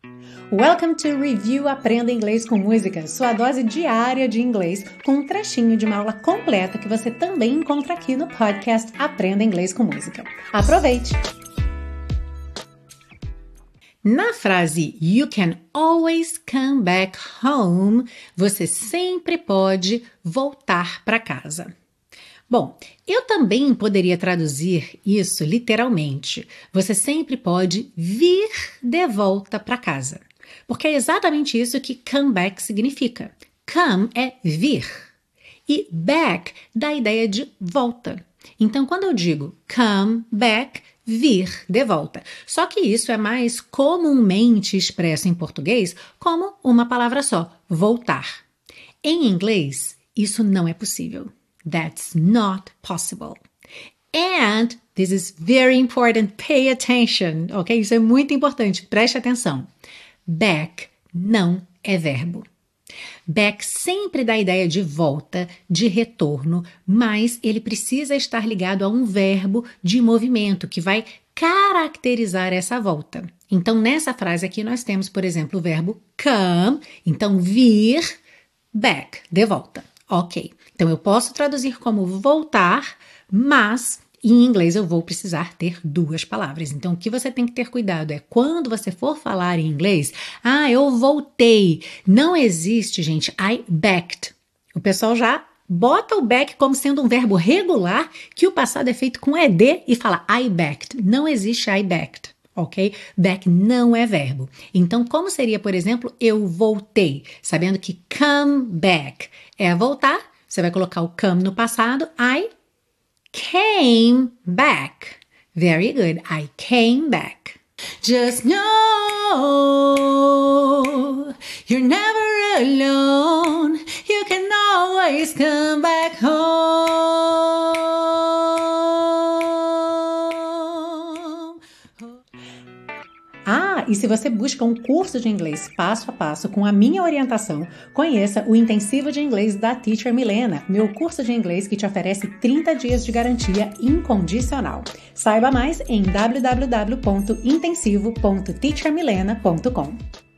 Welcome to Review Aprenda Inglês com Música, sua dose diária de inglês, com um trechinho de uma aula completa que você também encontra aqui no podcast Aprenda Inglês com Música. Aproveite! Na frase You can always come back home, você sempre pode voltar para casa. Bom, eu também poderia traduzir isso literalmente. Você sempre pode vir de volta para casa. Porque é exatamente isso que come back significa. Come é vir. E back dá a ideia de volta. Então, quando eu digo come back, vir de volta. Só que isso é mais comumente expresso em português como uma palavra só, voltar. Em inglês, isso não é possível. That's not possible. And this is very important. Pay attention, ok? Isso é muito importante. Preste atenção. Back não é verbo. Back sempre dá a ideia de volta, de retorno, mas ele precisa estar ligado a um verbo de movimento que vai caracterizar essa volta. Então, nessa frase aqui nós temos, por exemplo, o verbo come, então vir, back, de volta. Ok, então eu posso traduzir como voltar, mas em inglês eu vou precisar ter duas palavras. Então o que você tem que ter cuidado é quando você for falar em inglês, eu voltei. Não existe, gente, I backed. O pessoal já bota o back como sendo um verbo regular que o passado é feito com ed e fala I backed. Não existe I backed. Ok? Back não é verbo. Então, como seria, por exemplo, eu voltei? Sabendo que come back é voltar, você vai colocar o come no passado. I came back. Very good. I came back. Just know you're never alone. You can always come back home. E se você busca um curso de inglês passo a passo com a minha orientação, conheça o Intensivo de Inglês da Teacher Milena, meu curso de inglês que te oferece 30 dias de garantia incondicional. Saiba mais em www.intensivo.teachermilena.com.